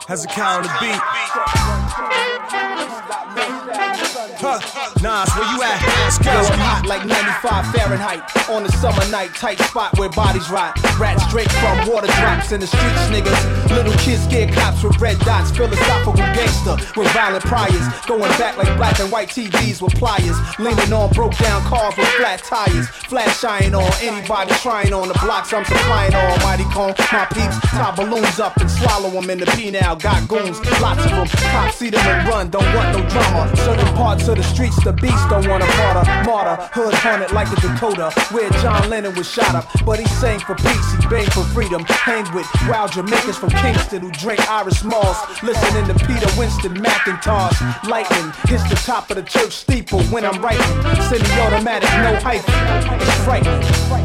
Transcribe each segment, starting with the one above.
Has a cow on the beat. Nas, where you at? Let's go. I'm hot like 95 Fahrenheit on a summer night, tight spot where bodies rot. Rats drink from water drops in the streets, niggas. Little kids scared cops with red dots. Philosophical gangster with violent priors. Going back like black and white TVs with pliers. Leaning on broke down cars with flat tires. Flash shine on anybody trying on the blocks. I'm supplying almighty cone. My peeps tie balloons up and swallow them in the P-now. Got goons, lots of them. Cops see them and run, don't want no drama. Certain parts of the streets, the beast don't want a martyr. Hood haunted like a Dakota, where John Lennon was shot up. But he sang for peace, he begged for freedom. Hang with wild Jamaicans from Kingston who drink Irish Moss. Listening to Peter Winston McIntosh. Lightning hits the top of the church steeple when I'm writing. Semi-automatic, no hyphen. It's frightening.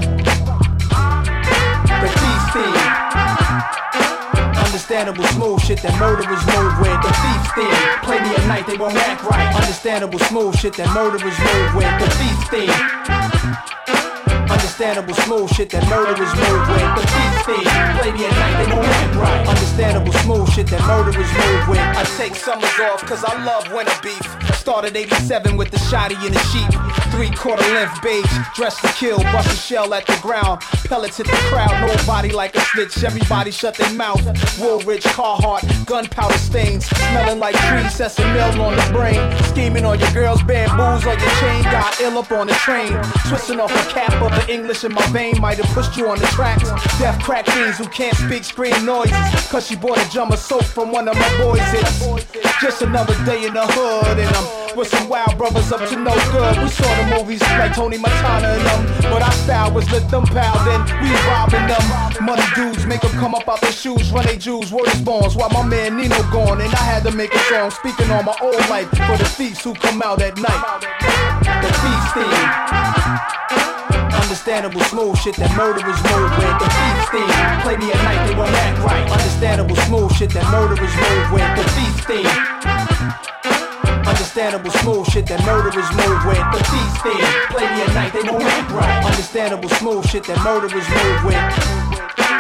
The Thief's theme. Understandable smooth shit that murderers move with. The Thief's theme. Play me at night, they won't act right. Understandable smooth shit that murderers move with. The Thief's theme. Understandable smooth shit that murderers move with. The Thief's theme. Play me at night, they won't act right. Understandable smooth shit that murderers move with. I take summers off cause I love winter beef. Started 87 with the shotty and the sheep. 3/4 length beige, dressed to kill, bust a shell at the ground. Pellets hit the crowd, nobody like a snitch. Everybody shut their mouth. Woolrich, Carhartt, gunpowder stains. Smelling like trees, sesame on the brain. Scheming on your girl's bamboos on your chain. Got ill up on the train. Twisting off a cap of the English in my vein. Might have pushed you on the tracks. Deaf crack fiends who can't speak, scream noises. Cause she bought a jar of soap from one of my boys. It's just another day in the hood. And I'm with some wild brothers up to no good. We saw the movies like Tony Montana and them. But our style was let them pow, then we robbing them. Money dudes make them come up out their shoes, run they Jews, word is bonds. While my man Nino gone, and I had to make a song speaking on my old life for the thieves who come out at night. The Thief's theme. Understandable smooth shit that murderers move with. The Thief's theme. Play me at night, they won't act right. Understandable smooth shit that murderers move with. The Thief's theme. Understandable smooth shit that murderers move with. The Thief's theme. Play me at night, they won't act right. Understandable smooth shit that murderers move with.